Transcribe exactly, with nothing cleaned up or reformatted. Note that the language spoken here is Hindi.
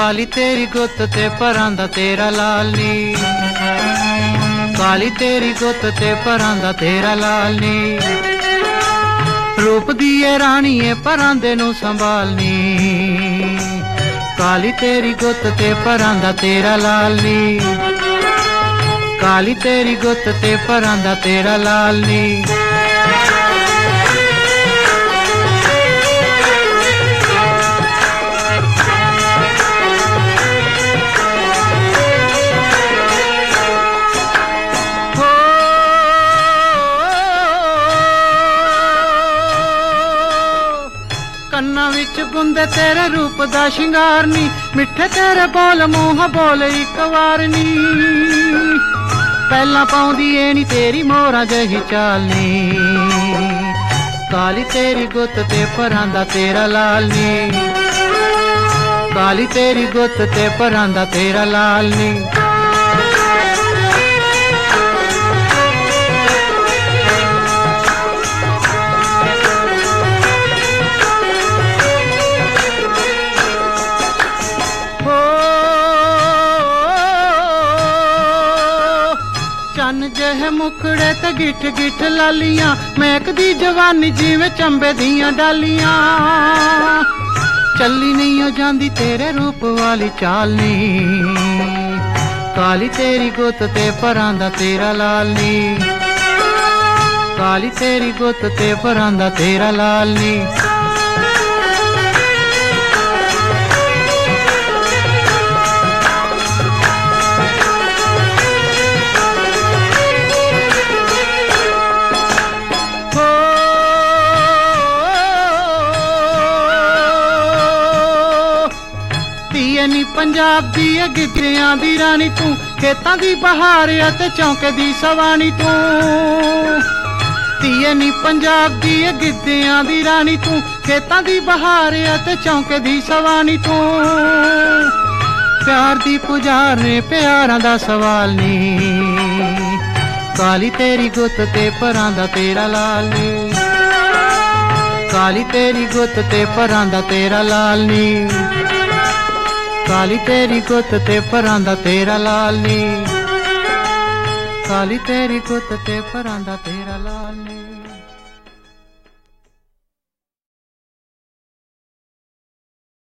काली तेरी गुत्त ते परांदा तेरा लाल नी, काली तेरी गुत्त ते परांदा तेरा लाल नी। रूप दिए राणीए परांदे नू संभालनी, काली तेरी गुत्त ते परांदा तेरा लाल नी, काली तेरी गुत्त ते परांदा तेरा लाल नी। कन्ना विच बुंदे तेरे रूप दा शिंगार नी, मिठे तेरे बोल मुंह बोल इक वार नी। पहला पाउंदी ए नी तेरी मोरा जही चाल नी, काली तेरी गुत्त ते परांदा तेरा लाल नी, काली तेरी गुत्त ते परांदा तेरा लाल नी। चन जह मुखड़े ते गिठ गिठ लालियां, महकदी जवानी जिवें चंबे दियां डालियां। चली नहीं हो जांदी तेरे रूप वाली चाल नी, काली तेरी गुत्त ते परांदा तेरा लाल नी, काली तेरी गुत्त ते परांदा तेरा लाल नी। नी पंजाब दी गिद्धियां दी रानी तू, खेतां दी बहार ते चौंके दी सवानी तू। तीए नी पंजाब दी गिद्धियां दी रानी तू, खेतां दी बहार ते चौंके दी सवानी तू। प्यार दी पुजार ने प्यारां दा सवाल नी, काली तेरी गुत्त ते परांदा तेरा लाल नी, काली तेरी गुत्त ते परांदा तेरा लाल नी, काली तेरी गुत्त ते परांदा तेरा लाल नी, काली तेरी गुत्त ते परांदा तेरा लाल नी।